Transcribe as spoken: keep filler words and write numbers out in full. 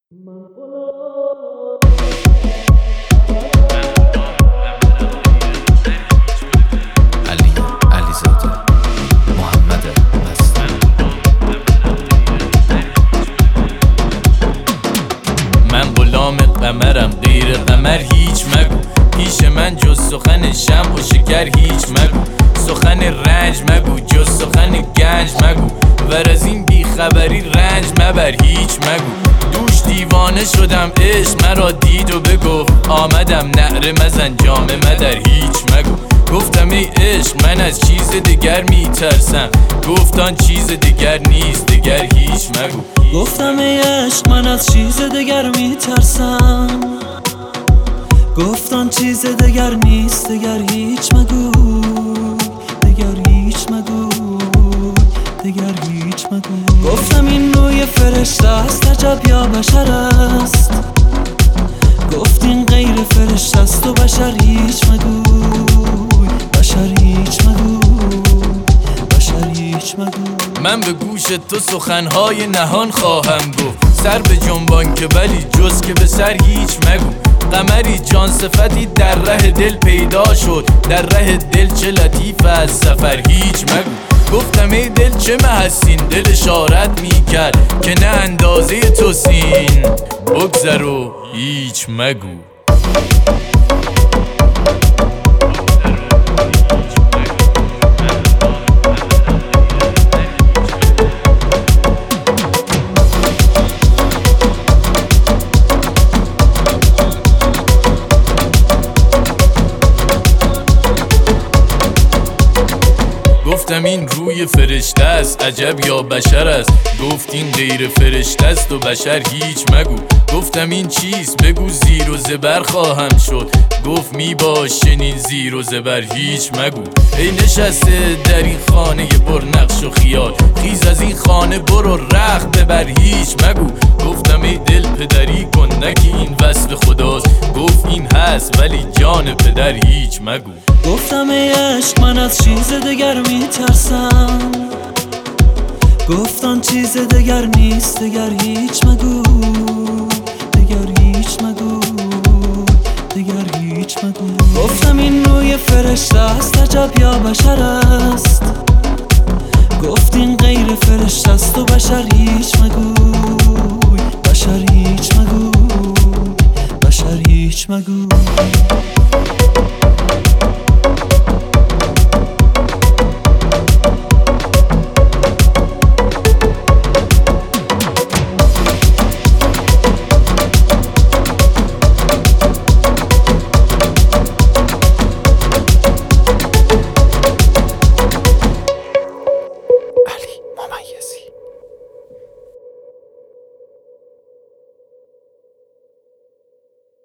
علی علیزاده محمد مستان. من غلام قمرم، غیر قمر هیچ مگو. پیش من جز سخن شمع و شکر هیچ مگو. سخن رنج مگو جز سخن گنج مگو. ور از این بیخبری رنج مبر هیچ مگو. دوش دیوانه شدم عشق مرا دید و بگفت آمدم نعره مزن جامه مدر هیچ مگو. گفتم ای عشق من از چیز دیگر میترسم. گفتان چیز دیگر نیست دیگر هیچ مگو. گفتم ای عشق من از چیز دیگر میترسم. گفتان چیز دیگر نیست دیگر هیچ مگو. دیگر هیچ مگو دیگر هیچ مگو. گفتم این روی فرشته است عجب یا بشر است. گفت این غیر فرشته است و بشر هیچ مگو. بشر هیچ مگو بشر هیچ مگو. من به گوش تو سخنهای نهان خواهم گفت. سر به جنبان که ولی جز که به سر هیچ مگو. قمری جان صفتی در ره دل پیدا شد. در ره دل چه لطیف از سفر هیچ مگو. گفتم ای دل چه محسین، دل اشارت میکرد که نه اندازه تو سین. بگذر و هیچ مگو. گفتم این روی فرشته است عجب یا بشر است. گفت این غیر فرشته است و بشر هیچ مگو. گفتم این چیست بگو زیر و زبر خواهم شد. گفت می باش چنین زیر و زبر هیچ مگو. ای نشسته در این خانه پر نقش و خیال، خیز از این خانه برو رخت ببر هیچ مگو. گفتم ای دل پدری کن نکی این وصف خداست. گفت این هست ولی جان پدر هیچ مگو. گفتم ای عشق من از چیز دیگر میترسم. گفتان چیز دیگر نیست دیگر هیچ مگو. دیگر هیچ مگو دیگر هیچ مگو. گفتم این روی فرشته است عجب یا بشر است. گفت این غیر فرشته است و بشر هیچ مگو. بشر هیچ مگو بشر هیچ مگو.